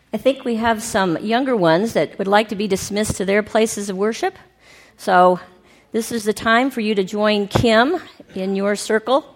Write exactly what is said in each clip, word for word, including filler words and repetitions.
I think we have some younger ones that would like to be dismissed to their places of worship. So this is the time for you to join Kim in your circle.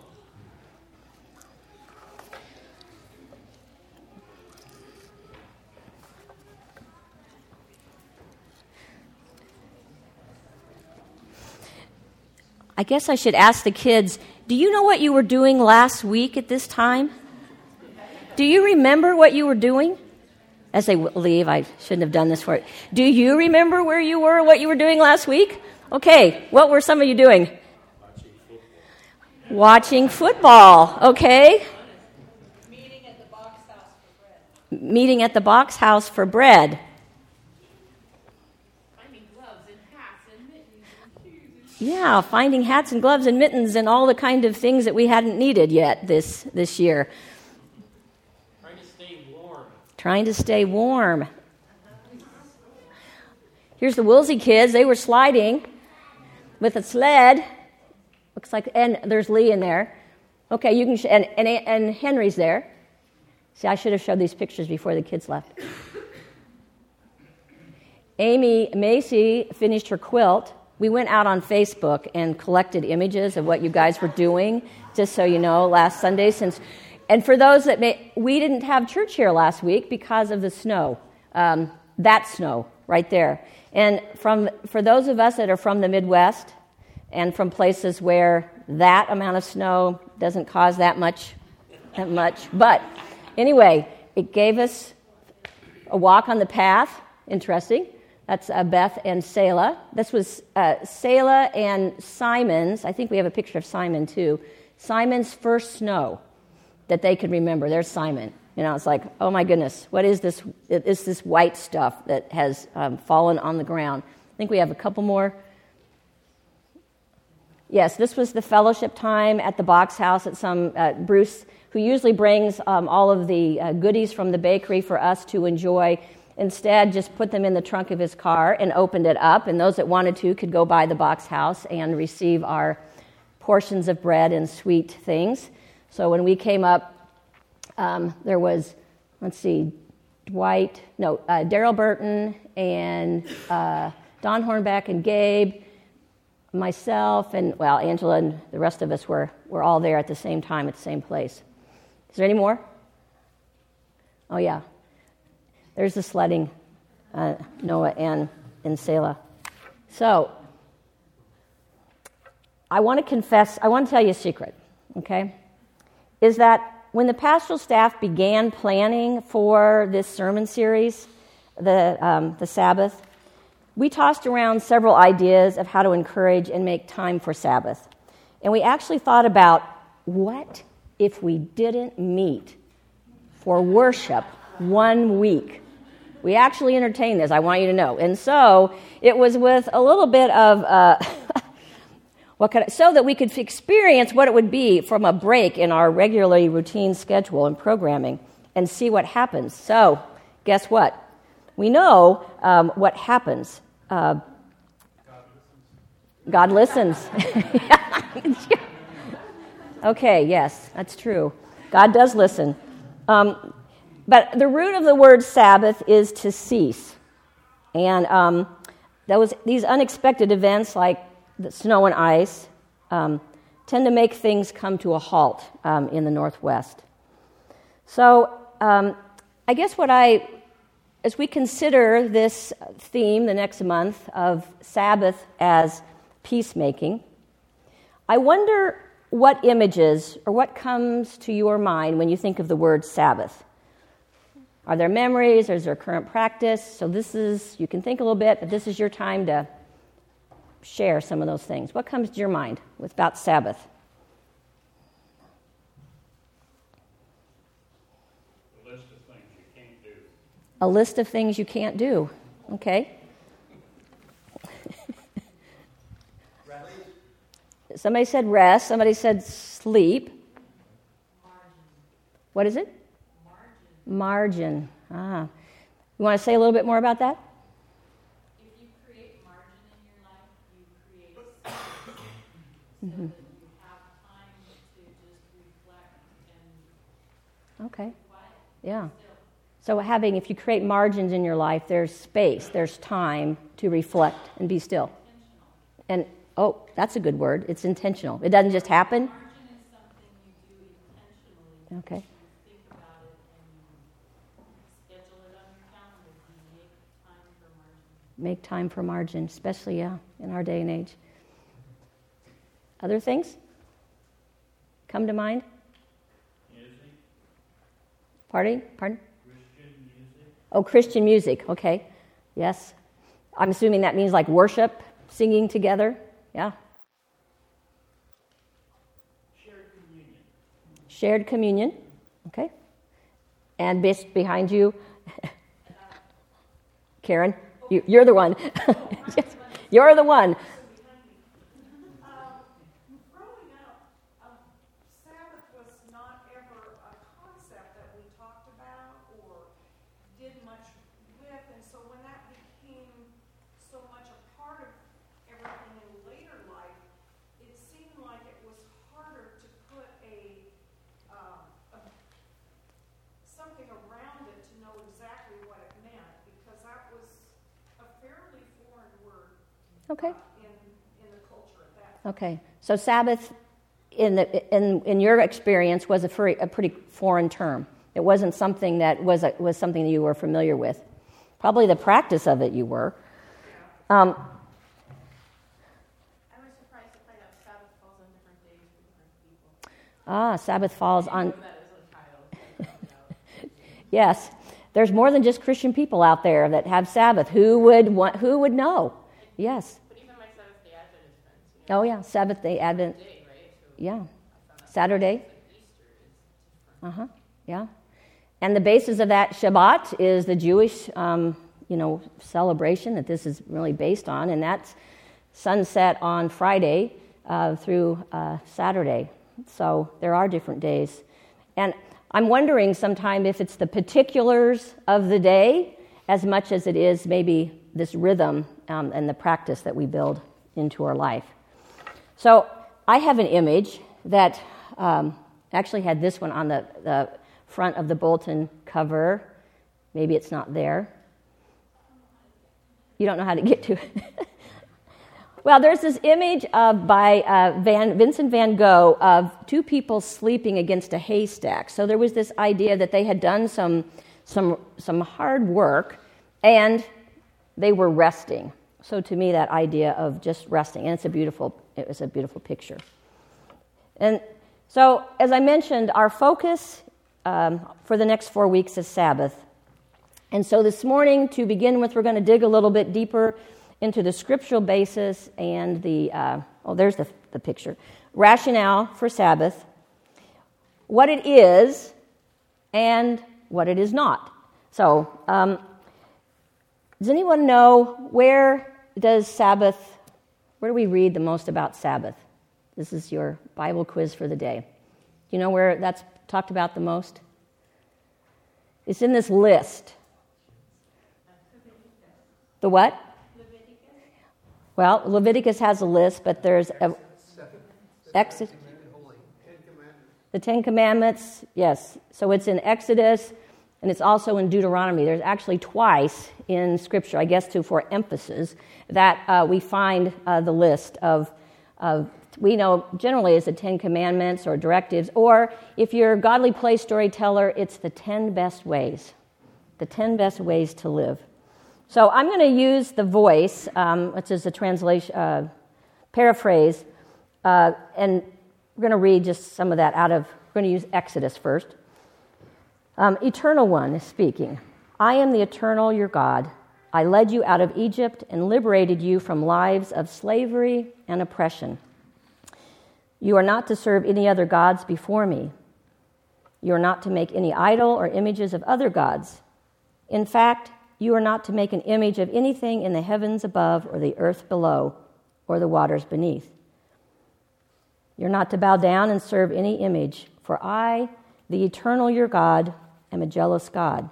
I guess I should ask the kids, do you know what you were doing last week at this time? Do you remember what you were doing? As they leave, I shouldn't have done this for it. Do you remember where you were, what you were doing last week? Okay, what were some of you doing? Watching football. Watching football, okay. Meeting at the box house for bread. Meeting at the box house for bread. Finding gloves and hats and mittens and shoes. Yeah, finding hats and gloves and mittens and all the kind of things that we hadn't needed yet this, this year. Trying to stay warm. Here's the Woolsey kids. They were sliding with a sled. Looks like, and there's Lee in there. Okay, you can, sh- and, and and Henry's there. See, I should have showed these pictures before the kids left. Amy Macy finished her quilt. We went out on Facebook and collected images of what you guys were doing, just so you know, last Sunday, since... And for those that may, we didn't have church here last week because of the snow, um, that snow right there. And from for those of us that are from the Midwest and from places where that amount of snow doesn't cause that much, that much. But anyway, it gave us a walk on the path. Interesting. That's uh, Beth and Selah. This was uh, Selah and Simon's. I think we have a picture of Simon too. Simon's first snow that they could remember. There's Simon. You know, it's like, oh my goodness, what is this? It's this white stuff that has um, fallen on the ground. I think we have a couple more. Yes, this was the fellowship time at the box house at some, uh, Bruce, who usually brings um, all of the uh, goodies from the bakery for us to enjoy, instead just put them in the trunk of his car and opened it up, and those that wanted to could go by the box house and receive our portions of bread and sweet things. So when we came up, um, there was, let's see, Dwight, no, uh, Daryl Burton and uh, Don Hornbeck and Gabe, myself, and, well, Angela and the rest of us were, were all there at the same time at the same place. Is there any more? Oh, yeah. There's the sledding, uh, Noah and, and Selah. So, I want to confess, I want to tell you a secret, okay? Is that when the pastoral staff began planning for this sermon series, the um, the Sabbath, we tossed around several ideas of how to encourage and make time for Sabbath. And we actually thought about, what if we didn't meet for worship one week? We actually entertained this, I want you to know. And so it was with a little bit of... Uh, What could I, so that we could experience what it would be from a break in our regularly routine schedule and programming and see what happens. So, guess what? We know um, what happens. Uh, God listens. God listens. Okay, yes, that's true. God does listen. Um, but the root of the word Sabbath is to cease. And um, those these unexpected events like the snow and ice um, tend to make things come to a halt um, in the Northwest. So um, I guess what I, as we consider this theme the next month of Sabbath as peacemaking, I wonder what images or what comes to your mind when you think of the word Sabbath. Are there memories, or is there current practice? So this is, you can think a little bit, but this is your time to share some of those things. What comes to your mind with about Sabbath? A list of things you can't do. A list of things you can't do. Okay. Somebody said rest. Somebody said sleep. Margin. What is it? Margin. Margin. Ah. You want to say a little bit more about that? Mm-hmm. So that you have time to just reflect and okay. be quiet. Yeah. So having, if you create margins in your life, there's space, there's time to reflect and be still. And, oh, that's a good word. It's intentional. It doesn't just happen. Margin is something you do intentionally. Okay. You think about it and you schedule it on your calendar. You make time for margin. Make time for margin, especially, yeah, in our day and age. Other things come to mind? Music, Pardon? Pardon? Christian music. Oh, Christian music. Okay. Yes. I'm assuming that means like worship, singing together. Yeah. Shared communion. Shared communion. Okay. And bes- behind you, Karen, you, you're the one. You're the one. Growing up, um, Sabbath was not ever a concept that we talked about or did much with, and so when that became so much a part of everything in later life, it seemed like it was harder to put a, um, a something around it to know exactly what it meant, because that was a fairly foreign word Okay. uh, in in the culture at that time. Okay. So Sabbath, in the in in your experience, was a, free, a pretty foreign term. It wasn't something that was a, was something that you were familiar with. Probably the practice of it you were. Um, I was surprised to find out Sabbath falls on different days for different people. ah, Sabbath falls I on. didn't know that as a child. Yes, there's more than just Christian people out there that have Sabbath. Who would want? Who would know? Yes. But even my Seventh Day Adventist friends, you know, Oh yeah, Seventh Day Advent. day, right? So Yeah, I found out Saturday. that Easter is different. Uh huh. Yeah, and the basis of that Shabbat is the Jewish, um, you know, celebration that this is really based on, and that's sunset on Friday uh, through uh, Saturday. So there are different days, and I'm wondering sometime if it's the particulars of the day as much as it is maybe this rhythm um, and the practice that we build into our life. So I have an image that um, actually had this one on the, the front of the bulletin cover. Maybe it's not there. You don't know how to get to it. Well, there's this image of, by uh, Van, Vincent van Gogh of two people sleeping against a haystack. So there was this idea that they had done some, some, some hard work and they were resting. So to me, that idea of just resting, and it's a beautiful, it was a beautiful picture. And so, as I mentioned, our focus um, for the next four weeks is Sabbath. And so this morning, to begin with, we're going to dig a little bit deeper into the scriptural basis and the, uh, oh, there's the, the picture, rationale for Sabbath, what it is, and what it is not. So, um, does anyone know where does Sabbath, where do we read the most about Sabbath? This is your Bible quiz for the day. Do you know where that's talked about the most? It's in this list. The what? Well, Leviticus has a list, but there's a Exodus. The Ten Commandments, yes. So it's in Exodus, and it's also in Deuteronomy. There's actually twice in Scripture, I guess, to for emphasis, that uh, we find uh, the list of, of, we know generally it's the Ten Commandments or directives, or if you're a godly play storyteller, it's the ten best ways, the ten best ways to live. So I'm going to use the Voice, um, which is a translation, uh, paraphrase, uh, and we're going to read just some of that out of, we're going to use Exodus first. Um, Eternal One is speaking. I am the Eternal, your God. I led you out of Egypt and liberated you from lives of slavery and oppression. You are not to serve any other gods before me. You are not to make any idol or images of other gods. In fact, you are not to make an image of anything in the heavens above or the earth below or the waters beneath. You're not to bow down and serve any image, for I, the Eternal your God, am a jealous God.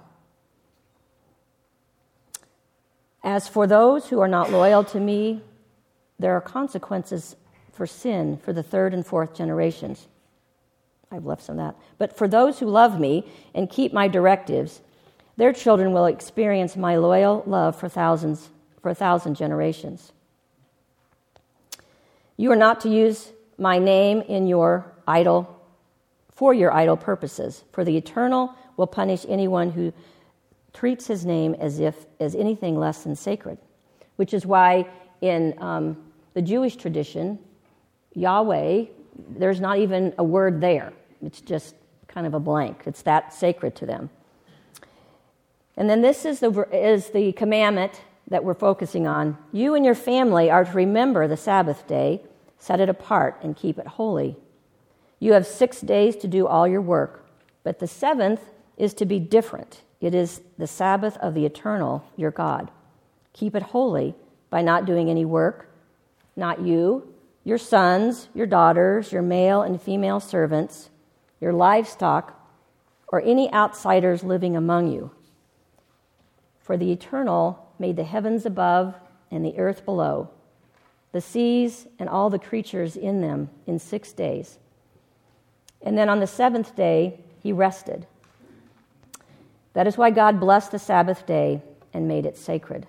As for those who are not loyal to me, there are consequences for sin for the third and fourth generations. I've left some of that. But for those who love me and keep my directives, Their children will experience my loyal love for thousands, for a thousand generations. You are not to use my name in your idol, for your idol purposes, for the Eternal will punish anyone who treats his name as if as anything less than sacred. Which is why in um, the Jewish tradition, Yahweh, there's not even a word there. It's just kind of a blank. It's that sacred to them. And then this is the is the commandment that we're focusing on. You and your family are to remember the Sabbath day, set it apart, and keep it holy. You have six days to do all your work, but the seventh is to be different. It is the Sabbath of the Eternal, your God. Keep it holy by not doing any work, not you, your sons, your daughters, your male and female servants, your livestock, or any outsiders living among you. For the Eternal made the heavens above and the earth below, the seas and all the creatures in them in six days. And then on the seventh day, he rested. That is why God blessed the Sabbath day and made it sacred.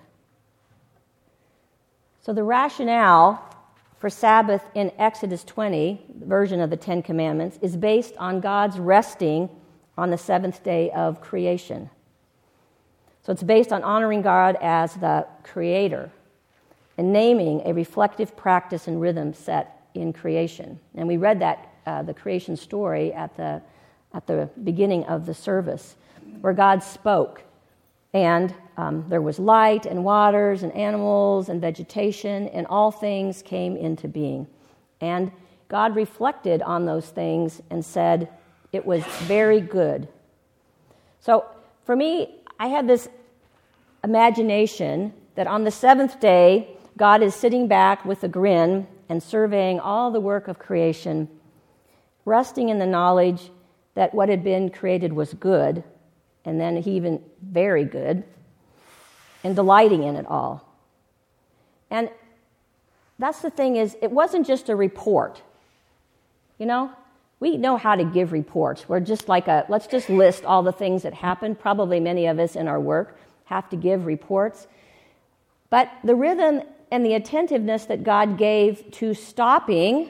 So the rationale for Sabbath in Exodus twenty, the version of the Ten Commandments, is based on God's resting on the seventh day of creation. So it's based on honoring God as the creator and naming a reflective practice and rhythm set in creation. And we read that, uh, the creation story at the, at the beginning of the service, where God spoke. And um, there was light and waters and animals and vegetation, and all things came into being. And God reflected on those things and said it was very good. So for me, I had this imagination that on the seventh day, God is sitting back with a grin and surveying all the work of creation, resting in the knowledge that what had been created was good, and then he even very good, and delighting in it all. And that's the thing is, it wasn't just a report. You know, we know how to give reports. We're just like a, let's just list all the things that happened. Probably many of us in our work have to give reports. But the rhythm and the attentiveness that God gave to stopping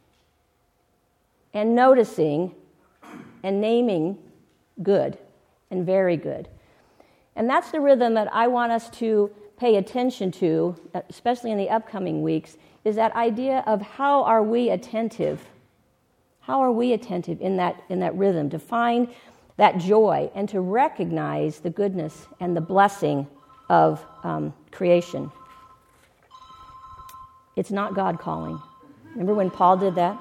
and noticing and naming good and very good. And that's the rhythm that I want us to pay attention to, especially in the upcoming weeks, is that idea of how are we attentive? How are we attentive in that in that rhythm to find that joy and to recognize the goodness and the blessing of um, creation? It's not God calling. Remember when Paul did that?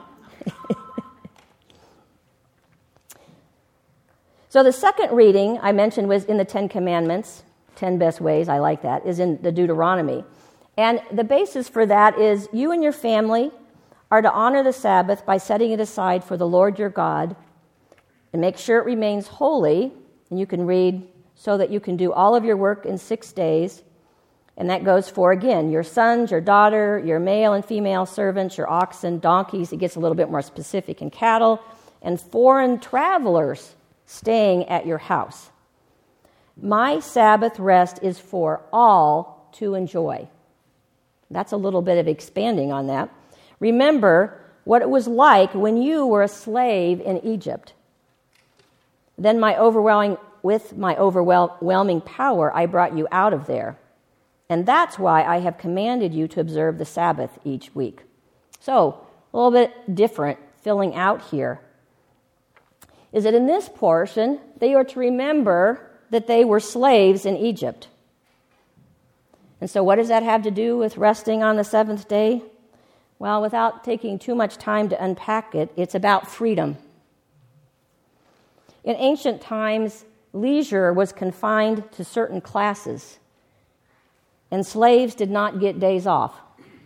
So the second reading I mentioned was in the Ten Commandments, Ten Best Ways, I like that, is in the Deuteronomy. And the basis for that is you and your family are to honor the Sabbath by setting it aside for the Lord your God and make sure it remains holy. And you can read so that you can do all of your work in six days. And that goes for, again, your sons, your daughter, your male and female servants, your oxen, donkeys. It gets a little bit more specific, in cattle, and foreign travelers staying at your house. My Sabbath rest is for all to enjoy. That's a little bit of expanding on that. Remember what it was like when you were a slave in Egypt. Then my overwhelming, with my overwhelming power, I brought you out of there. And that's why I have commanded you to observe the Sabbath each week. So, a little bit different, filling out here, is that in this portion, they are to remember that they were slaves in Egypt. And so what does that have to do with resting on the seventh day? Well, without taking too much time to unpack it, it's about freedom. In ancient times, leisure was confined to certain classes, and slaves did not get days off.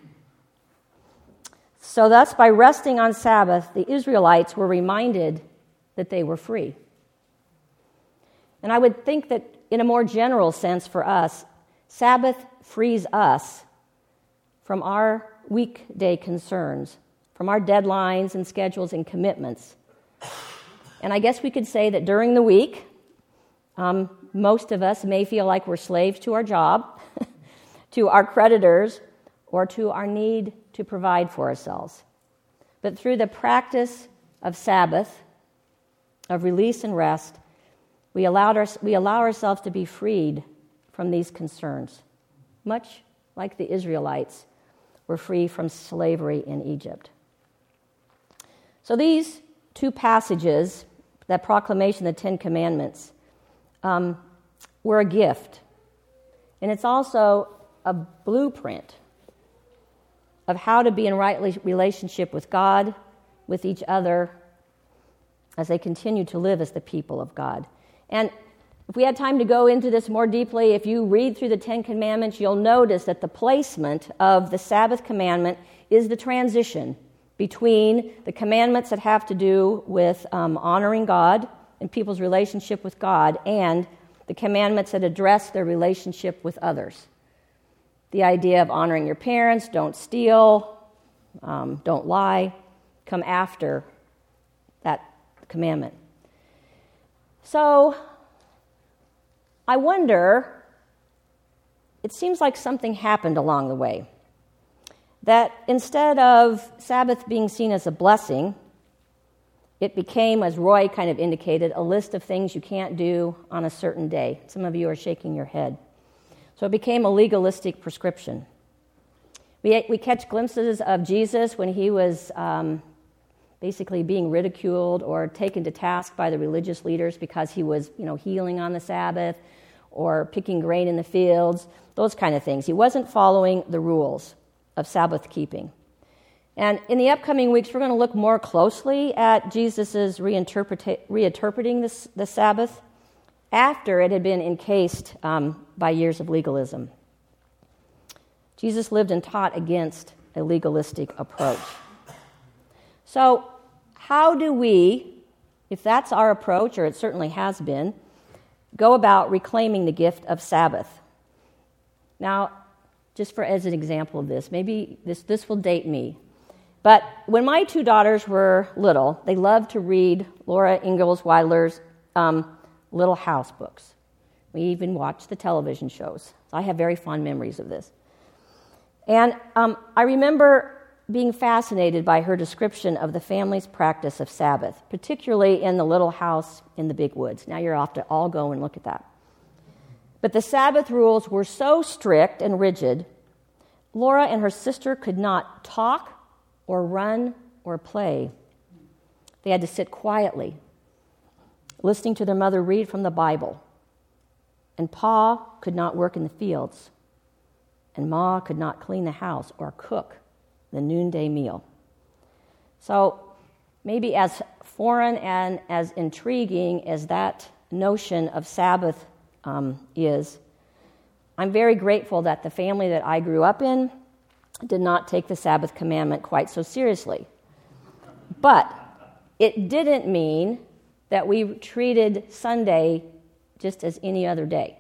So thus, by resting on Sabbath, the Israelites were reminded that they were free. And I would think that in a more general sense for us, Sabbath frees us from our weekday concerns, from our deadlines and schedules and commitments. And I guess we could say that during the week, um, most of us may feel like we're slaves to our job, to our creditors, or to our need to provide for ourselves. But through the practice of Sabbath, of release and rest, we, allowed our, we allow ourselves to be freed from these concerns, much like the Israelites were free from slavery in Egypt. So these two passages, that proclamation of the Ten Commandments, um, were a gift. And it's also a blueprint of how to be in right relationship with God, with each other, as they continue to live as the people of God. And if we had time to go into this more deeply, if you read through the Ten Commandments, you'll notice that the placement of the Sabbath commandment is the transition between the commandments that have to do with um, honoring God and people's relationship with God and the commandments that address their relationship with others. The idea of honoring your parents, don't steal, um, don't lie, come after that commandment. So, I wonder, it seems like something happened along the way. That instead of Sabbath being seen as a blessing, it became, as Roy kind of indicated, a list of things you can't do on a certain day. Some of you are shaking your head. So it became a legalistic prescription. We, we catch glimpses of Jesus when he was um, basically being ridiculed or taken to task by the religious leaders because he was, you know, healing on the Sabbath or picking grain in the fields, those kind of things. He wasn't following the rules of Sabbath keeping. And in the upcoming weeks, we're going to look more closely at Jesus' reinterpreta- reinterpreting this, the Sabbath after it had been encased um, by years of legalism. Jesus lived and taught against a legalistic approach. So how do we, if that's our approach, or it certainly has been, go about reclaiming the gift of Sabbath? Now, just for as an example of this, maybe this, this will date me, but when my two daughters were little, they loved to read Laura Ingalls Wilder's um, Little House books. We even watched the television shows. I have very fond memories of this. And um, I remember being fascinated by her description of the family's practice of Sabbath, particularly in the little house in the big woods. Now you're off to all go and look at that. But the Sabbath rules were so strict and rigid, Laura and her sister could not talk or run or play. They had to sit quietly, listening to their mother read from the Bible. And Pa could not work in the fields. And Ma could not clean the house or cook the noonday meal. So maybe as foreign and as intriguing as that notion of Sabbath um, is, I'm very grateful that the family that I grew up in did not take the Sabbath commandment quite so seriously. But it didn't mean that we treated Sunday just as any other day.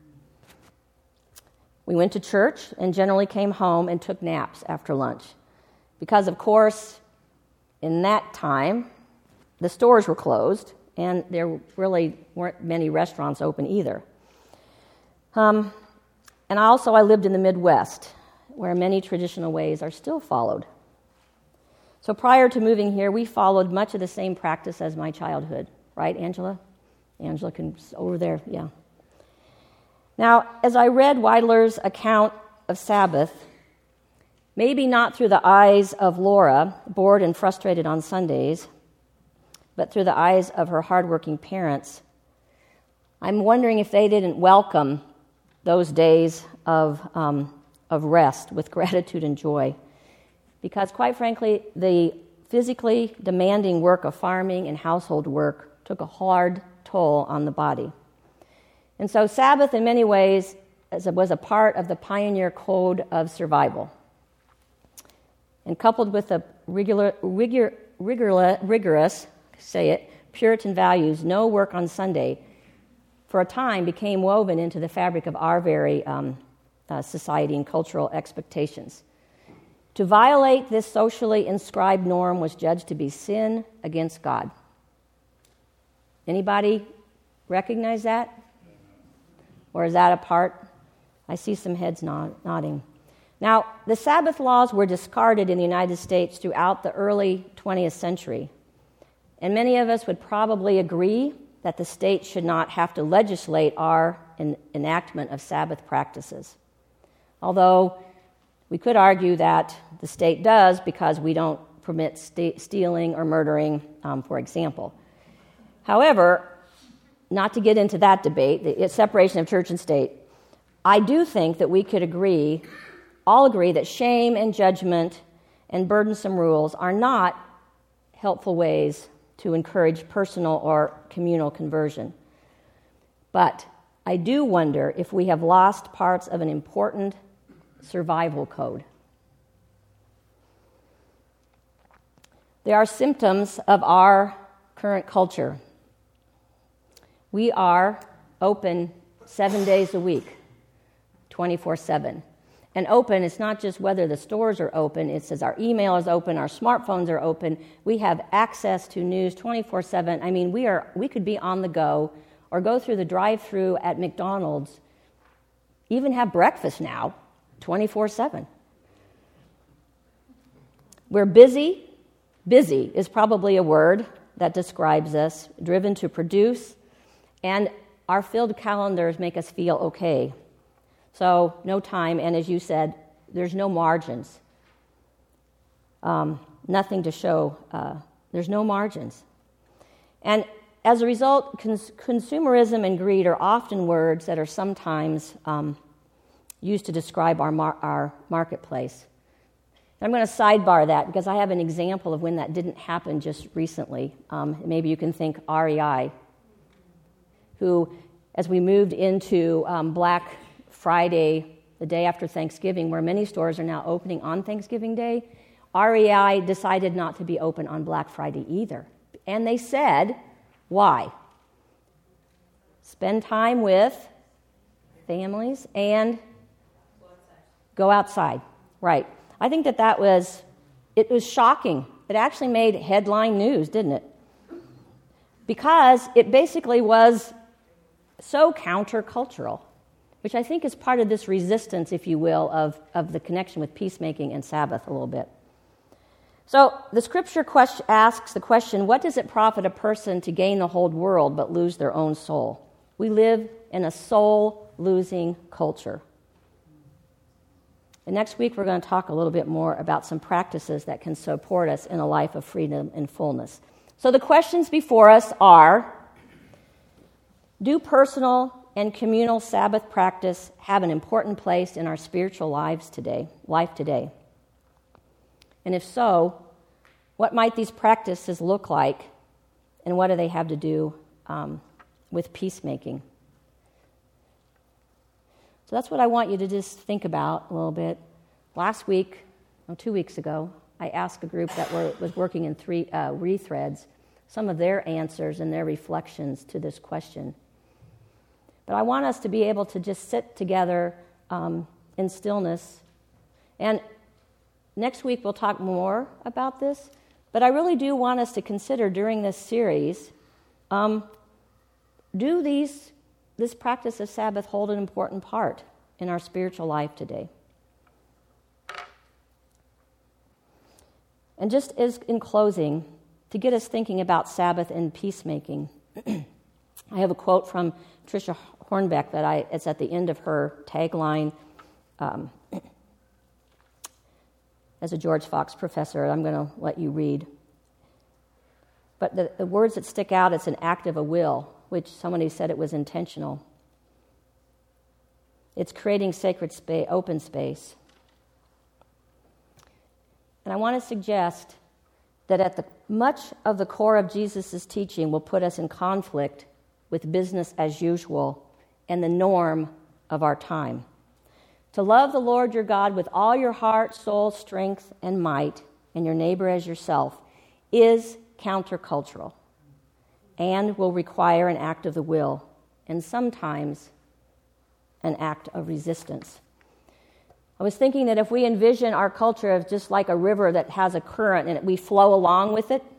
We went to church and generally came home and took naps after lunch. Because, of course, in that time, the stores were closed and there really weren't many restaurants open either. Um, and also I lived in the Midwest, where many traditional ways are still followed. So prior to moving here, we followed much of the same practice as my childhood. Right, Angela? Angela can, over there, yeah. Now, as I read Weidler's account of Sabbath, maybe not through the eyes of Laura, bored and frustrated on Sundays, but through the eyes of her hardworking parents, I'm wondering if they didn't welcome those days of um, of rest with gratitude and joy. Because quite frankly, the physically demanding work of farming and household work took a hard toll on the body. And so Sabbath, in many ways, was a part of the pioneer code of survival. And coupled with the regular, rigor, rigor, rigorous, say it, Puritan values, no work on Sunday, for a time became woven into the fabric of our very um, uh, society and cultural expectations. To violate this socially inscribed norm was judged to be sin against God. Anybody recognize that? Or is that a part? I see some heads nod, nodding. Now, the Sabbath laws were discarded in the United States throughout the early twentieth century. And many of us would probably agree that the state should not have to legislate our en- enactment of Sabbath practices. Although we could argue that the state does because we don't permit st- stealing or murdering, um, for example. However, not to get into that debate, the separation of church and state, I do think that we could agree, all agree that shame and judgment and burdensome rules are not helpful ways to encourage personal or communal conversion. But I do wonder if we have lost parts of an important survival code. There are symptoms of our current culture. We are open seven days a week, twenty-four seven. And open, it's not just whether the stores are open, it says our email is open, our smartphones are open, we have access to news twenty-four seven. I mean, we are we could be on the go or go through the drive-thru at McDonald's, even have breakfast now, twenty-four seven. We're busy. Busy is probably a word that describes us, driven to produce, and our filled calendars make us feel okay. So no time, and as you said, there's no margins. Um, nothing to show. Uh, there's no margins. And as a result, cons- consumerism and greed are often words that are sometimes um, used to describe our, mar- our marketplace. I'm going to sidebar that because I have an example of when that didn't happen just recently. Um, maybe you can think R E I, who, as we moved into um, Black Friday, the day after Thanksgiving, where many stores are now opening on Thanksgiving Day, R E I decided not to be open on Black Friday either. And they said, why? Spend time with families and go outside. Right. I think that that was, it was shocking. It actually made headline news, didn't it? Because it basically was so countercultural, which I think is part of this resistance, if you will, of, of the connection with peacemaking and Sabbath a little bit. So the scripture question, asks the question, what does it profit a person to gain the whole world but lose their own soul? We live in a soul-losing culture. And next week we're going to talk a little bit more about some practices that can support us in a life of freedom and fullness. So the questions before us are, do personal and communal Sabbath practice have an important place in our spiritual lives today, life today? And if so, what might these practices look like, and what do they have to do um, with peacemaking? So that's what I want you to just think about a little bit. Last week, or two weeks ago, I asked a group that were, was working in three uh, rethreads some of their answers and their reflections to this question. But I want us to be able to just sit together um, in stillness. And next week we'll talk more about this. But I really do want us to consider during this series, um, do these this practice of Sabbath hold an important part in our spiritual life today? And just as in closing, to get us thinking about Sabbath and peacemaking, I have a quote from Tricia Hornbeck that I it's at the end of her tagline um, as a George Fox professor. I'm going to let you read. But the, the words that stick out, it's an act of a will, which somebody said it was intentional. It's creating sacred space, open space. And I want to suggest that at the much of the core of Jesus' teaching will put us in conflict with business as usual and the norm of our time. To love the Lord your God with all your heart, soul, strength, and might, and your neighbor as yourself, is countercultural and will require an act of the will and sometimes an act of resistance. I was thinking that if we envision our culture as just like a river that has a current and we flow along with it,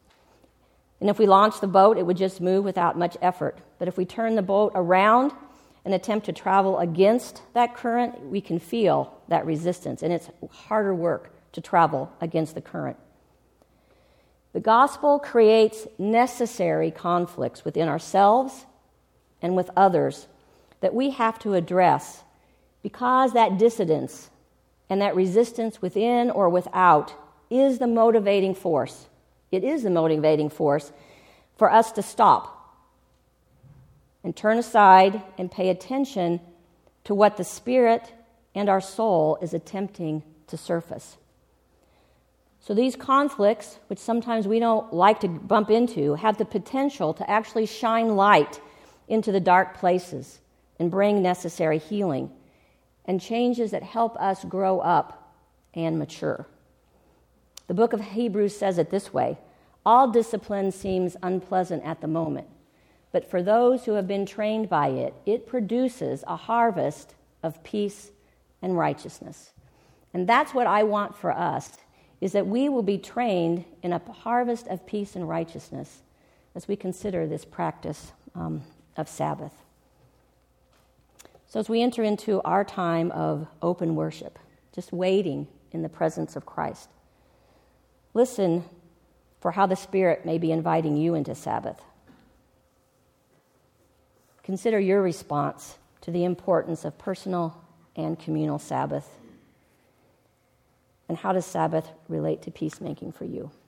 and if we launch the boat, it would just move without much effort. But if we turn the boat around and attempt to travel against that current, we can feel that resistance, and it's harder work to travel against the current. The gospel creates necessary conflicts within ourselves and with others that we have to address, because that dissidence and that resistance within or without is the motivating force. It is the motivating force for us to stop and turn aside and pay attention to what the Spirit and our soul is attempting to surface. So these conflicts, which sometimes we don't like to bump into, have the potential to actually shine light into the dark places and bring necessary healing and changes that help us grow up and mature. The book of Hebrews says it this way: all discipline seems unpleasant at the moment, but for those who have been trained by it, it produces a harvest of peace and righteousness. And that's what I want for us, is that we will be trained in a harvest of peace and righteousness as we consider this practice um, of Sabbath. So as we enter into our time of open worship, just waiting in the presence of Christ, listen for how the Spirit may be inviting you into Sabbath. Consider your response to the importance of personal and communal Sabbath. And how does Sabbath relate to peacemaking for you?